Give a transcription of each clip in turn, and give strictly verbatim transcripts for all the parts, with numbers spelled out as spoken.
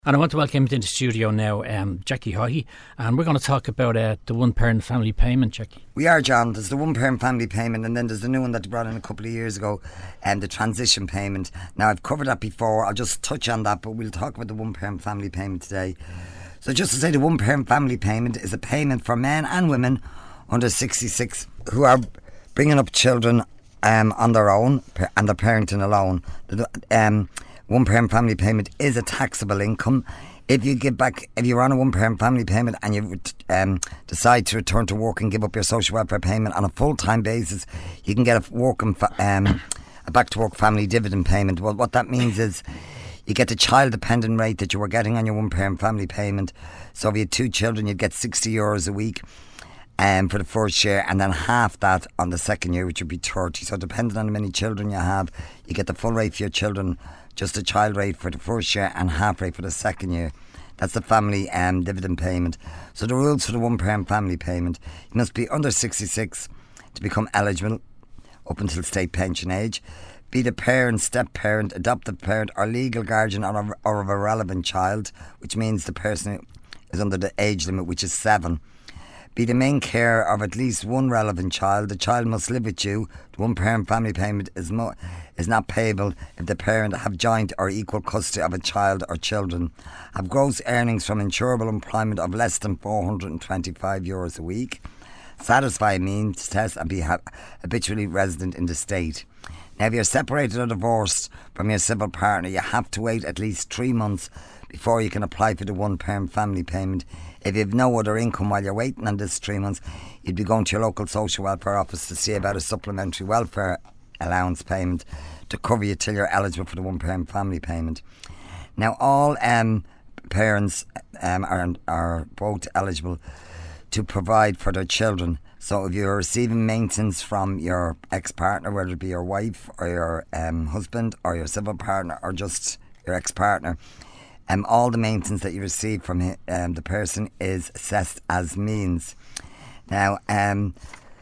And I want to welcome into the studio now um, Jackie Haughey, and we're going to talk about uh, the one-parent family payment, Jackie. We are, John. There's the one-parent family payment, and then there's the new one that they brought in a couple of years ago, and um, the transition payment. Now, I've covered that before. I'll just touch on that, but we'll talk about the one-parent family payment today. So just to say, the one-parent family payment is a payment for men and women under sixty-six who are bringing up children um, on their own and they're parenting alone. Um One parent family payment is a taxable income. If you give back, if you're on a one parent family payment and you um, decide to return to work and give up your social welfare payment on a full time basis, you can get a working um, a back to work family dividend payment. Well, what that means is you get the child dependent rate that you were getting on your one parent family payment. So if you had two children, you'd get sixty euros a week um, for the first year, and then half that on the second year, which would be thirty. So depending on how many children you have, you get the full rate for your children. Just a child rate for the first year and half rate for the second year. That's the family um, dividend payment. So the rules for the one parent family payment: you must be under sixty-six to become eligible up until state pension age, be the parent, step parent, adoptive parent or legal guardian or, a, or of a relevant child, which means the person is under the age limit, which is seven. Be the main carer of at least one relevant child. The child must live with you. The one parent family payment is mo- is not payable if the parent have joint or equal custody of a child or children, have gross earnings from insurable employment of less than four hundred twenty-five euros a week, satisfy a means test and be ha- habitually resident in the state. Now, if you're separated or divorced from your civil partner, you have to wait at least three months before you can apply for the one parent family payment. If you have no other income while you're waiting on this three months, you'd be going to your local social welfare office to see about a supplementary welfare allowance payment to cover you till you're eligible for the one parent family payment. Now, all um, parents um, are, are both eligible to provide for their children. So if you're receiving maintenance from your ex-partner, whether it be your wife or your um, husband or your civil partner or just your ex-partner, Um, all the maintenance that you receive from um, the person is assessed as means. Now, um,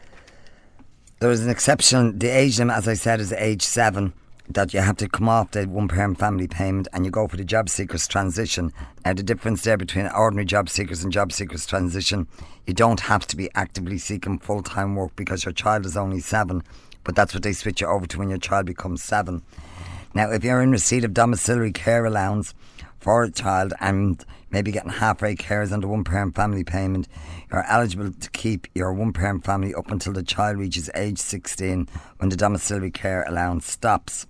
there is an exception. The age limit, as I said, is age seven, that you have to come off the one-parent family payment and you go for the job seekers transition. Now, the difference there between ordinary job seekers and job seekers transition, you don't have to be actively seeking full-time work because your child is only seven, but that's what they switch you over to when your child becomes seven. Now, if you're in receipt of domiciliary care allowance for a child and maybe getting half-rate carers under one-parent family payment, you're eligible to keep your one-parent family up until the child reaches age sixteen, when the domiciliary care allowance stops.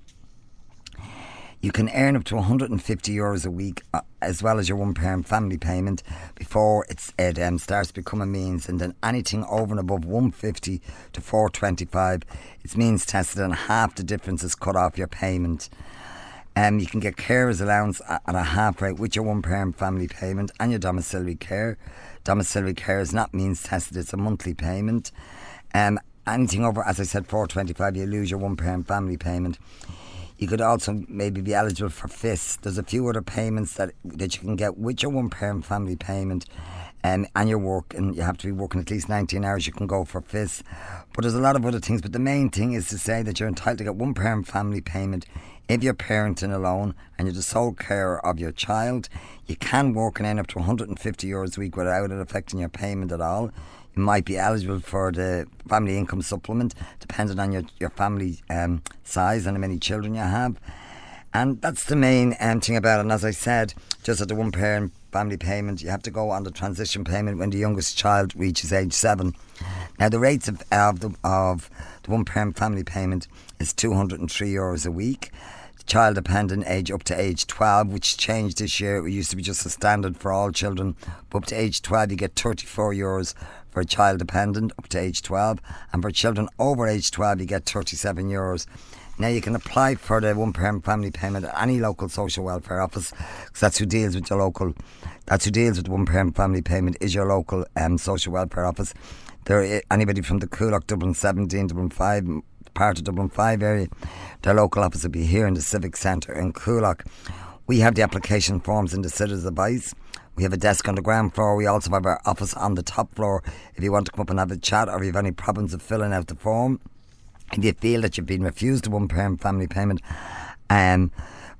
You can earn up to one hundred fifty euros a week uh, as well as your one-parent family payment before it's, it um, starts to become a means, and then anything over and above one hundred fifty to four hundred twenty-five, it's means tested and half the difference is cut off your payment. Um, you can get carers allowance at a half rate with your one parent family payment and your domiciliary care. Domiciliary care is not means tested, it's a monthly payment. Um, anything over, as I said, four hundred twenty-five, you lose your one parent family payment. You could also maybe be eligible for F I S. There's a few other payments that, that you can get with your one parent family payment. Um, and your work, and you have to be working at least nineteen hours, you can go for F I S. But there's a lot of other things, but the main thing is to say that you're entitled to get one parent family payment if you're parenting alone and you're the sole carer of your child. You can work and earn up to one hundred fifty euros a week without it affecting your payment at all. You might be eligible for the family income supplement, depending on your, your family um, size and how many children you have. And that's the main um, thing about it. And as I said, just at the one parent family payment, you have to go on the transition payment when the youngest child reaches age seven. Now, the rates of, of, the, of the one parent family payment is two hundred three euros a week. The child dependent age up to age twelve, which changed this year. It used to be just a standard for all children, but up to age twelve you get thirty-four euros for a child dependent up to age twelve, and for children over age twelve you get thirty-seven euros. Now, you can apply for the one parent family payment at any local social welfare office, because that's who deals with your local, that's who deals with one parent family payment, is your local um, social welfare office. There, anybody from the Coolock, Dublin seventeen, Dublin five, part of Dublin five area, their local office will be here in the Civic Centre in Coolock. We have the application forms in the Sitters Advice. We have a desk on the ground floor. We also have our office on the top floor if you want to come up and have a chat, or if you have any problems of filling out the form. If you feel that you've been refused a one parent family payment um,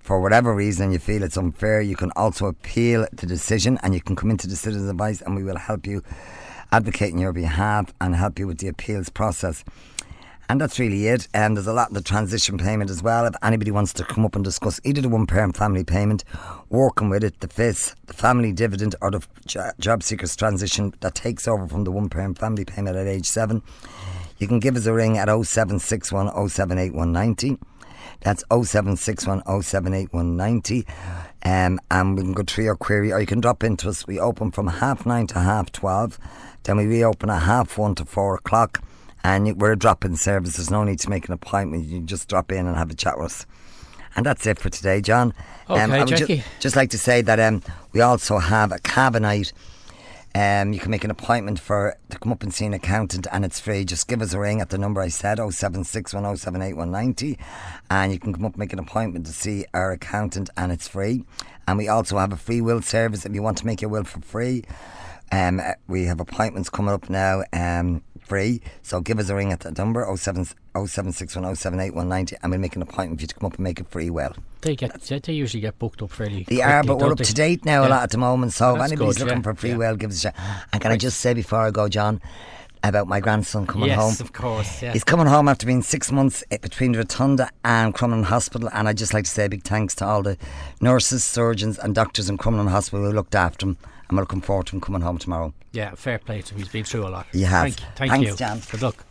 for whatever reason and you feel it's unfair, you can also appeal the decision, and you can come into the Citizens Advice and we will help you advocate on your behalf and help you with the appeals process. And that's really it. And there's a lot in the transition payment as well. If anybody wants to come up and discuss either the one parent family payment, working with it, the F I S, the family dividend, or the job seekers transition that takes over from the one parent family payment at age seven, you can give us a ring at oh seven six one oh seven eight one nine oh. That's oh seven six one oh seven eight one nine oh. Um, and we can go through your query, or you can drop into us. We open from half nine to half twelve. Then we reopen at half one to four o'clock. And we're a drop-in service. There's no need to make an appointment. You can just drop in and have a chat with us. And that's it for today, John. Okay, um, I would Jackie. Ju- just like to say that um, we also have a Cava night. Um, you can make an appointment for to come up and see an accountant, and it's free. Just give us a ring at the number I said, oh seven six one oh seven eight one nine oh, and you can come up and make an appointment to see our accountant, and it's free. And we also have a free will service if you want to make your will for free. Um, we have appointments coming up now, um, free. So give us a ring at that number, oh seven six one oh seven eight one nine oh, and we'll make an appointment for you to come up and make it free well. They get they, they usually get booked up fairly They quickly, are, but we're don't up they? to date now Yeah. a lot at the moment. So Oh, if that's anybody's good, looking yeah, for free yeah. well, give us a shout. And can I just say before I go, John, about my grandson coming yes, home? of course. Yeah. He's coming home after being six months eh, between Rotunda and Crumlin Hospital, and I'd just like to say a big thanks to all the nurses, surgeons and doctors in Crumlin Hospital who looked after him, and we're looking forward to him coming home tomorrow. Yeah, fair play to him. He's been through a lot. You have. Thank, thank Thanks, you. Jan. Good luck.